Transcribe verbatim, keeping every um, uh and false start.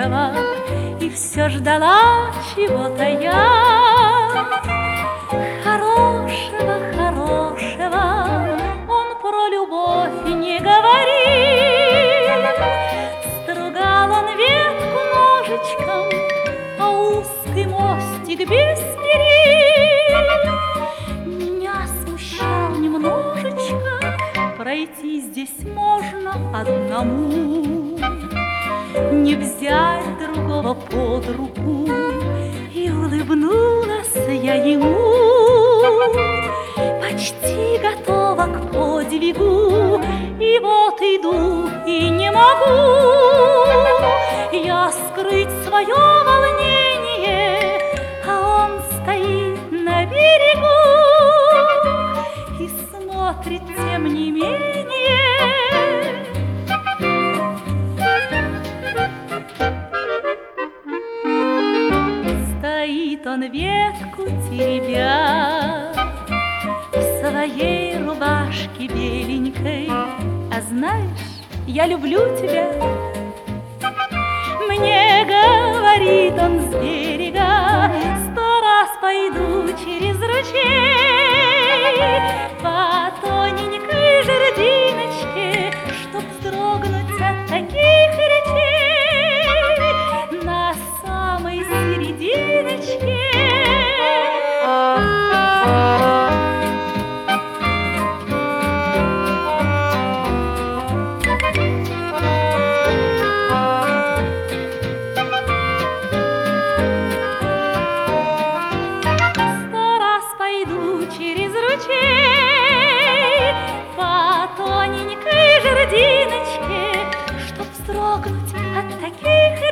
хорошего, и все ждала чего-то я. Хорошего, хорошего, он про любовь не говорит. Стругал он ветку ножичком, а узкий мостик без перил. Меня смущал немножечко, пройти здесь можно одному, не взять другого под руку. И улыбнулась я ему, почти готова к подвигу. И вот иду, и не могу я скрыть свое волнение, а он стоит на берегу и смотрит тем не менее. Стоит он ветку теребя в своей рубашке беленькой. А знаешь, я люблю тебя. Мне говорит он с берега, сто раз пойду через ручей по тоненькой жердиночке, чтоб вздрогнуть от таких речей на самой серединочке. Через ручей по тоненькой жердиночке, чтоб вздрогнуть от таких